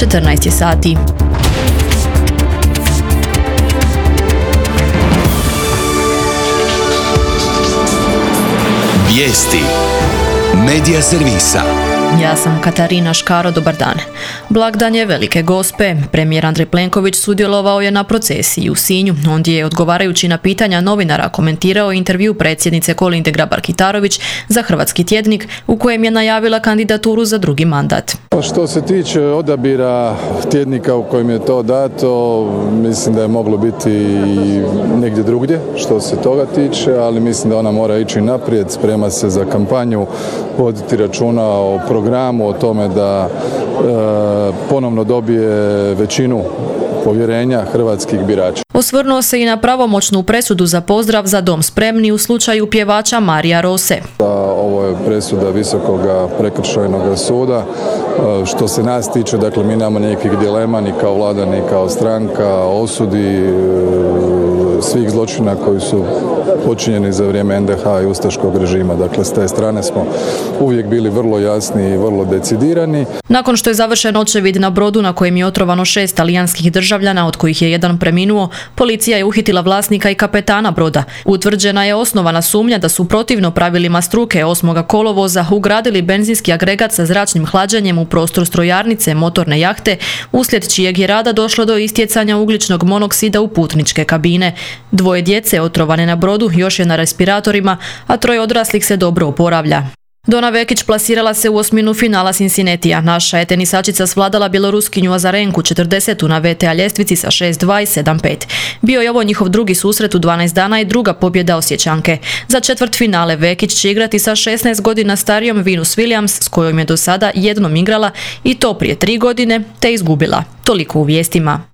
14 je sati. Vijesti Medija servisa. Ja sam Katarina Škaro, dobar dan. Blagdan je Velike Gospe. Premijer Andrej Plenković sudjelovao je na procesiji u Sinju. Ondje je, odgovarajući na pitanja novinara, komentirao intervju predsjednice Kolinde Grabar-Kitarović za Hrvatski tjednik, u kojem je najavila kandidaturu za drugi mandat. Što se tiče odabira tjednika u kojem je to dato, mislim da je moglo biti i negdje drugdje što se toga tiče, ali mislim da ona mora ići naprijed, sprema se za kampanju, voditi računa o programu, o tome da ponovno dobije većinu povjerenja hrvatskih birača. Osvrnuo se i na pravomoćnu presudu za pozdrav za dom spremni u slučaju pjevača Marija Rose. Ovo je presuda Visokog prekršajnog suda. Što se nas tiče, dakle, mi nemamo nekih dilema ni kao vlada ni kao stranka osudi svih zločina koji su počinjeni za vrijeme NDH i ustaškog režima. Dakle, s te strane smo uvijek bili vrlo jasni i vrlo decidirani. Nakon što je završen očevid na brodu na kojem je otrovano 6 talijanskih državljana, od kojih je jedan preminuo, policija je uhitila vlasnika i kapetana broda. Utvrđena je osnovana sumnja da su protivno pravilima struke 8. kolovoza ugradili benzinski agregat sa zračnim hlađenjem u prostor strojarnice motorne jahte, uslijed čijeg je rada došlo do istjecanja ugljičnog monoksida u putničke kabine. 2 djece otrovane na brodu još je na respiratorima, a 3 odraslih se dobro oporavlja. Dona Vekić plasirala se u osminu finala Cincinnatija. Naša je tenisačica svladala Bjeloruskinju Azarenku 40. na VTA ljestvici sa 6-2 i 7-5. Bio je ovo njihov drugi susret u 12 dana i druga pobjeda Osječanke. Za četvrtfinale Vekić će igrati sa 16 godina starijom Venus Williams, s kojom je do sada jednom igrala, i to prije 3 godine, te izgubila. Toliko u vijestima.